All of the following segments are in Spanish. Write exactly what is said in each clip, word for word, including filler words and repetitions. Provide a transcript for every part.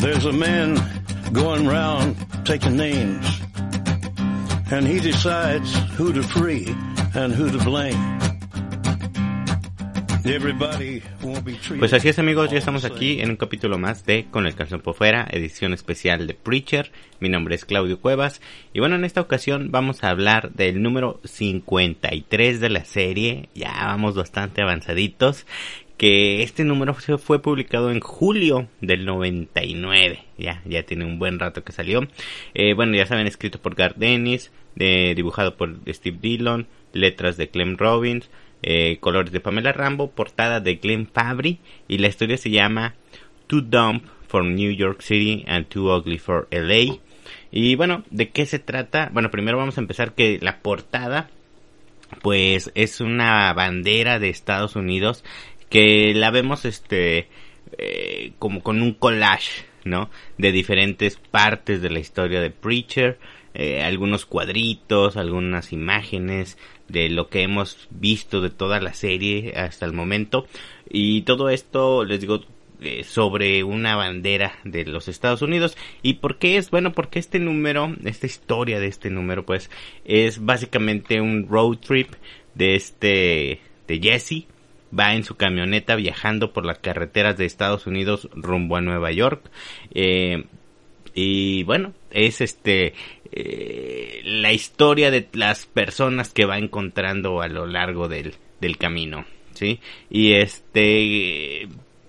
There's a man going round taking names, and he decides who to free and who to blame. Pues así es, amigos, ya estamos aquí en un capítulo más de Con el calzón por fuera, edición especial de Preacher. Mi nombre es Claudio Cuevas y bueno, en esta ocasión vamos a hablar del número cincuenta y tres de la serie. Ya vamos bastante avanzaditos, que este número fue publicado en julio del noventa y nueve. Ya, ya tiene un buen rato que salió. Eh, bueno, ya saben, escrito por Garth Ennis, eh, dibujado por Steve Dillon, letras de Clem Robins, Eh, colores de Pamela Rambo, portada de Glenn Fabry, y la historia se llama Too Dumb for New York City and Too Ugly for L A. Y bueno, ¿de qué se trata? Bueno, primero vamos a empezar que la portada pues es una bandera de Estados Unidos que la vemos este eh, como con un collage, ¿no? De diferentes partes de la historia de Preacher. Eh, algunos cuadritos, algunas imágenes de lo que hemos visto de toda la serie hasta el momento, y todo esto les digo eh, sobre una bandera de los Estados Unidos. ¿Y por qué es? Bueno, porque este número, esta historia de este número pues es básicamente un road trip de este de Jesse. Va en su camioneta viajando por las carreteras de Estados Unidos rumbo a Nueva York. Eh, y bueno, es este eh, la historia de las personas que va encontrando a lo largo del, del camino, ¿sí? Y este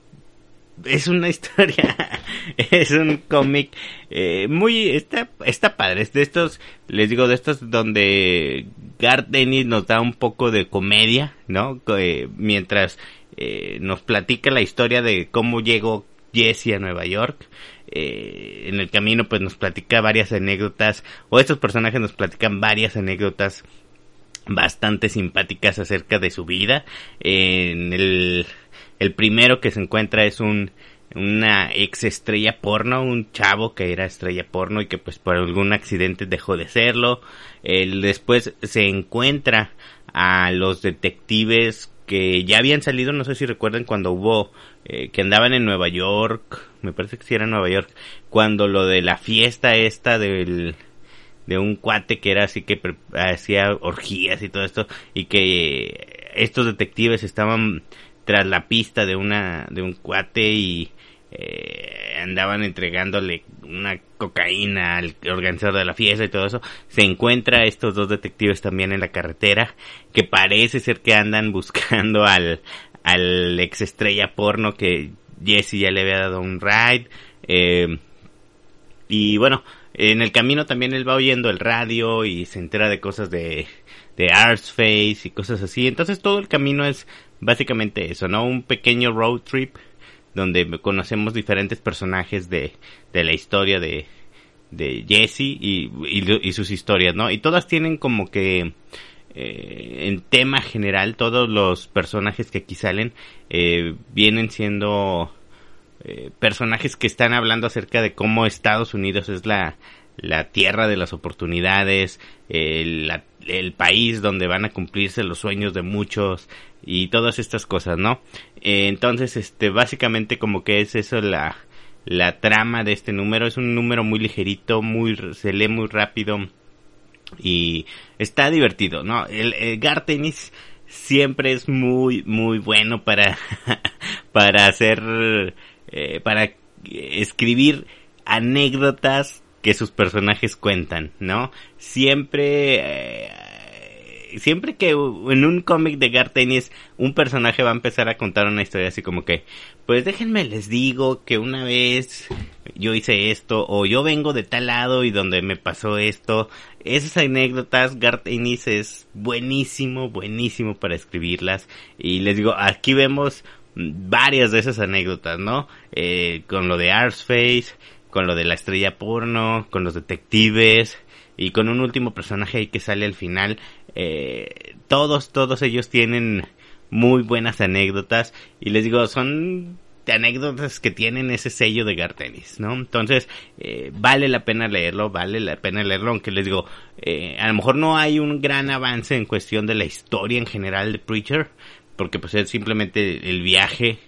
es una historia, es un cómic eh, muy, está, está padre. Es de estos, les digo, de estos donde Garth Ennis nos da un poco de comedia, ¿no? Eh, mientras eh, nos platica la historia de cómo llegó Jesse a Nueva York. Eh, en el camino pues nos platica varias anécdotas, o estos personajes nos platican varias anécdotas bastante simpáticas acerca de su vida. Eh, en el, el primero que se encuentra es un una ex estrella porno, un chavo que era estrella porno y que pues por algún accidente dejó de serlo. Él después se encuentra a los detectives que ya habían salido, no sé si recuerdan cuando hubo, eh, que andaban en Nueva York, me parece que sí era en Nueva York, cuando lo de la fiesta esta del, de un cuate que era así que pre- hacía orgías y todo esto, y que estos detectives estaban tras la pista de una, de un cuate y eh, andaban entregándole una cocaína al organizador de la fiesta y todo eso. Se encuentra estos dos detectives también en la carretera, que parece ser que andan buscando al, al ex estrella porno que Jesse ya le había dado un ride. Eh, y bueno, en el camino también él va oyendo el radio y se entera de cosas de, de Arseface y cosas así. Entonces todo el camino es básicamente eso, ¿no? Un pequeño road trip donde conocemos diferentes personajes de, de la historia de, de Jesse y, y, y sus historias, ¿no? Y todas tienen como que eh, en tema general, todos los personajes que aquí salen eh, vienen siendo eh, personajes que están hablando acerca de cómo Estados Unidos es la, la tierra de las oportunidades, eh, la, el país donde van a cumplirse los sueños de muchos y todas estas cosas, ¿no? Eh, entonces, este, básicamente como que es eso la, la trama de este número. Es un número muy ligerito, muy, se lee muy rápido y está divertido, ¿no? El, el Garth Ennis siempre es muy, muy bueno para, para hacer, eh, para escribir anécdotas que sus personajes cuentan, ¿no? Siempre, eh, siempre que en un cómic de Garth Ennis un personaje va a empezar a contar una historia así como que, pues déjenme les digo que una vez yo hice esto, o yo vengo de tal lado y donde me pasó esto. Esas anécdotas, Garth Ennis es buenísimo, buenísimo para escribirlas. Y les digo, aquí vemos varias de esas anécdotas, ¿no? Eh, con lo de Arseface, con lo de la estrella porno, con los detectives y con un último personaje ahí que sale al final. Eh, todos, todos ellos tienen muy buenas anécdotas y les digo, son anécdotas que tienen ese sello de Garth Ennis, ¿no? Entonces, eh, vale la pena leerlo, vale la pena leerlo, aunque les digo, eh, a lo mejor no hay un gran avance en cuestión de la historia en general de Preacher, porque pues es simplemente el viaje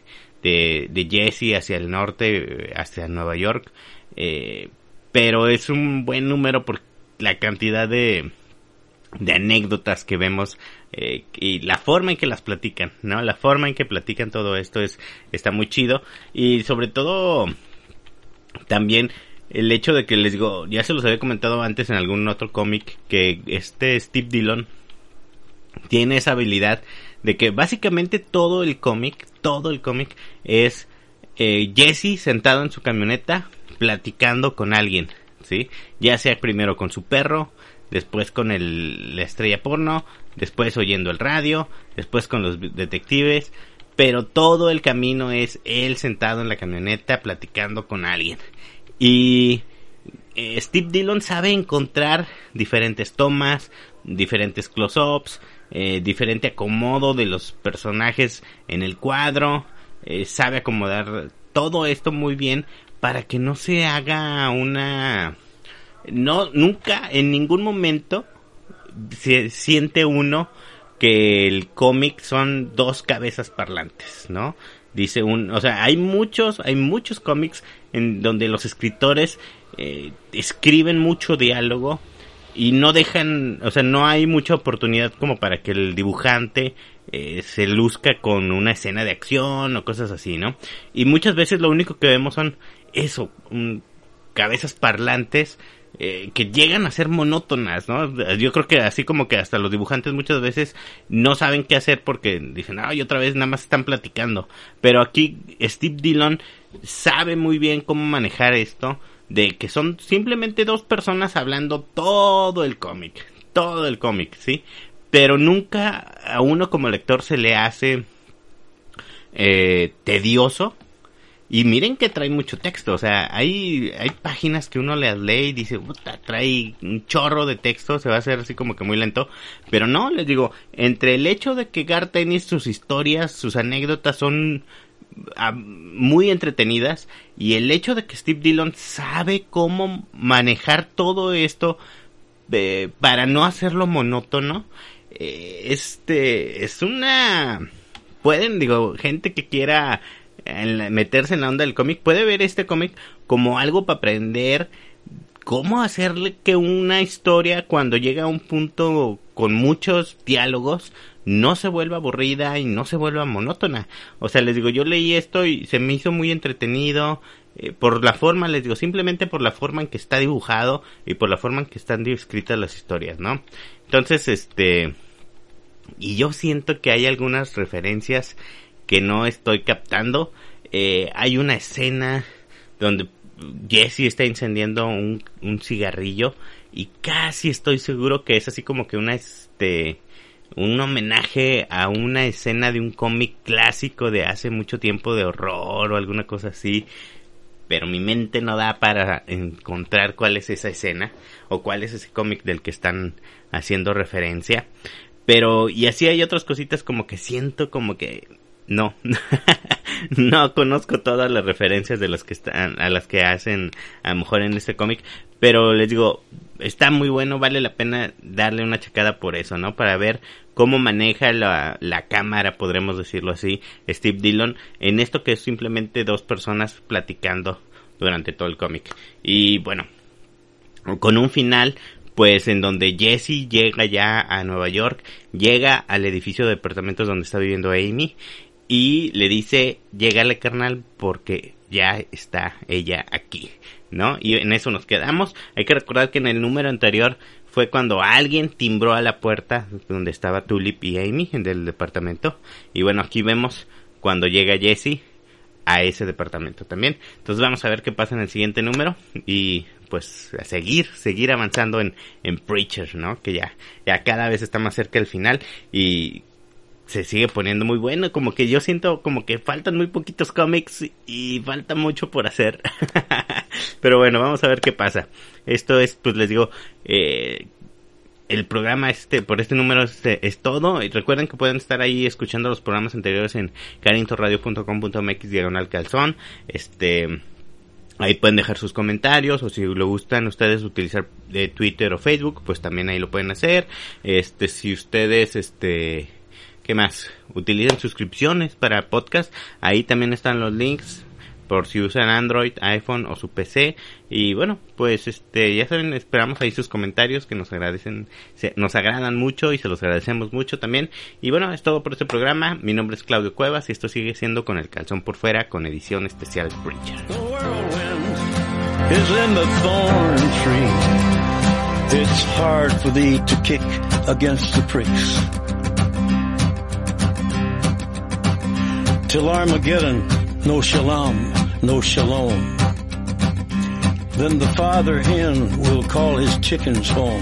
de, de Jesse hacia el norte, hacia Nueva York, eh, pero es un buen número por la cantidad de, de anécdotas que vemos, eh, y la forma en que las platican, ¿no? La forma en que platican todo esto es, está muy chido, y sobre todo, también, el hecho de que les digo, ya se los había comentado antes en algún otro cómic, que este Steve Dillon tiene esa habilidad de que básicamente todo el cómic, todo el cómic es eh, Jesse sentado en su camioneta platicando con alguien, ¿sí? Ya sea primero con su perro, después con el, la estrella porno, después oyendo el radio, después con los detectives, pero todo el camino es él sentado en la camioneta platicando con alguien. Y eh, Steve Dillon sabe encontrar diferentes tomas, diferentes close-ups, eh, diferente acomodo de los personajes en el cuadro, eh, sabe acomodar todo esto muy bien para que no se haga una... No, nunca, en ningún momento se siente uno que el cómic son dos cabezas parlantes, ¿no? Dice un, o sea, hay muchos, hay muchos cómics en donde los escritores eh, escriben mucho diálogo y no dejan, o sea, no hay mucha oportunidad como para que el dibujante eh, se luzca con una escena de acción o cosas así, ¿no? Y muchas veces lo único que vemos son eso, um, cabezas parlantes eh, que llegan a ser monótonas, ¿no? Yo creo que así como que hasta los dibujantes muchas veces no saben qué hacer porque dicen, ay, otra vez nada más están platicando. Pero aquí Steve Dillon sabe muy bien cómo manejar esto, de que son simplemente dos personas hablando todo el cómic, todo el cómic, ¿sí? Pero nunca a uno como lector se le hace eh, tedioso. Y miren que trae mucho texto, o sea, hay hay páginas que uno las lee y dice, puta, trae un chorro de texto, se va a hacer así como que muy lento, pero no, les digo, entre el hecho de que Garth Ennis, sus historias, sus anécdotas son uh, muy entretenidas, y el hecho de que Steve Dillon sabe cómo manejar todo esto eh, para no hacerlo monótono, eh, este, es una, pueden, digo, gente que quiera en meterse en la onda del cómic, puede ver este cómic como algo para aprender cómo hacerle que una historia, cuando llega a un punto con muchos diálogos, no se vuelva aburrida y no se vuelva monótona. O sea, les digo, yo leí esto y se me hizo muy entretenido, eh, por la forma, les digo, simplemente por la forma en que está dibujado y por la forma en que están escritas las historias, ¿no? Entonces, este, y yo siento que hay algunas referencias que no estoy captando. Eh, hay una escena donde Jesse está incendiando un, un cigarrillo y casi estoy seguro que es así como que una este un homenaje a una escena de un cómic clásico de hace mucho tiempo de horror o alguna cosa así, pero mi mente no da para encontrar cuál es esa escena o cuál es ese cómic del que están haciendo referencia. Pero y así hay otras cositas como que siento como que no, no conozco todas las referencias de las que están, a las que hacen a lo mejor en este cómic, pero les digo, está muy bueno, vale la pena darle una checada por eso, ¿no? Para ver cómo maneja la, la cámara, podremos decirlo así, Steve Dillon, en esto que es simplemente dos personas platicando durante todo el cómic. Y bueno, con un final pues en donde Jesse llega ya a Nueva York, llega al edificio de departamentos donde está viviendo Amy, y le dice, llégale carnal porque ya está ella aquí, ¿no? Y en eso nos quedamos. Hay que recordar que en el número anterior fue cuando alguien timbró a la puerta donde estaba Tulip y Amy, en el departamento. Y bueno, aquí vemos cuando llega Jesse a ese departamento también. Entonces vamos a ver qué pasa en el siguiente número y pues a seguir, seguir avanzando en, en Preacher, ¿no? Que ya, ya cada vez está más cerca del final y se sigue poniendo muy bueno. Como que yo siento como que faltan muy poquitos cómics y falta mucho por hacer. Pero bueno, vamos a ver qué pasa. Esto es, pues les digo, eh, el programa este, por este número este, es todo. Y recuerden que pueden estar ahí escuchando los programas anteriores en carintoradio punto com punto mx diagonal calzón. Este, ahí pueden dejar sus comentarios, o si lo gustan ustedes utilizar de Twitter o Facebook, pues también ahí lo pueden hacer. Este, si ustedes, este, ¿qué más? Utilicen suscripciones para podcast. Ahí también están los links por si usan Android, iPhone o su P C. Y bueno, pues este ya saben, esperamos ahí sus comentarios que nos agradecen, se, nos agradan mucho y se los agradecemos mucho también. Y bueno, es todo por este programa. Mi nombre es Claudio Cuevas y esto sigue siendo Con el Calzón por Fuera, con edición especial Preacher. The whirlwind is in the thorn tree. It's hard for thee to kick against the pricks. Till Armageddon, no shalom, no shalom. Then the father hen will call his chickens home.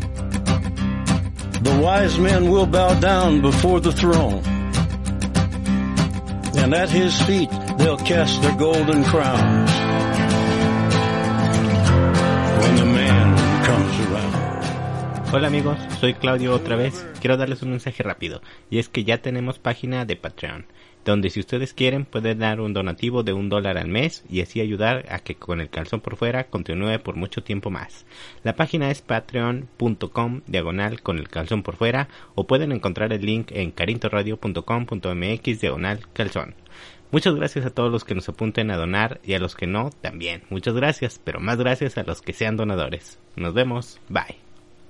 The wise men will bow down before the throne, and at his feet they'll cast their golden crowns when the man comes around. Hola amigos, soy Claudio otra vez. Quiero darles un mensaje rápido, y es que ya tenemos página de Patreon, donde si ustedes quieren pueden dar un donativo de un dólar al mes y así ayudar a que Con el Calzón por Fuera continúe por mucho tiempo más. La página es patreon.com diagonal Con el Calzón por Fuera, o pueden encontrar el link en carintoradio punto com punto mx diagonal calzón. Muchas gracias a todos los que nos apunten a donar y a los que no también. Muchas gracias, pero más gracias a los que sean donadores. Nos vemos, bye.